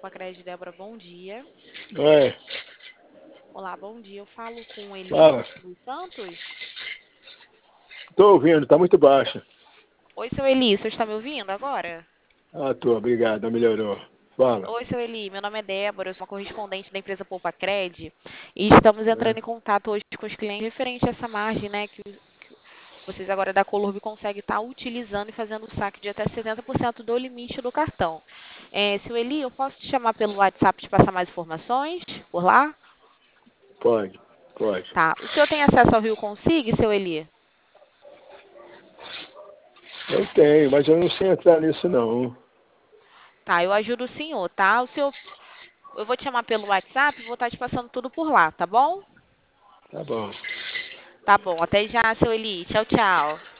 Poupacred, Débora, bom dia. É, Olá, bom dia. Eu falo com Eli fala. dos Santos. Tô ouvindo, tá muito baixo. Oi, seu Eli, você está me ouvindo agora? Ah, tô, obrigado, melhorou. Fala. Oi, seu Eli, meu nome é Débora, eu sou uma correspondente da empresa Poupacred e estamos É, entrando em contato hoje com os clientes referente a essa margem, né, que vocês agora da Colurb conseguem estar utilizando e fazendo o saque de até 70% do limite do cartão. Seu Eli, eu posso te chamar pelo WhatsApp te passar mais informações por lá? pode, pode. Tá. O senhor tem acesso ao Rio Consigue, seu Eli? Eu tenho, mas eu não sei entrar nisso não. Tá, eu ajudo o senhor, tá? Eu vou te chamar pelo WhatsApp e vou estar te passando tudo por lá, tá bom? Tá bom. Tá bom, até já, seu Eli. Tchau, tchau.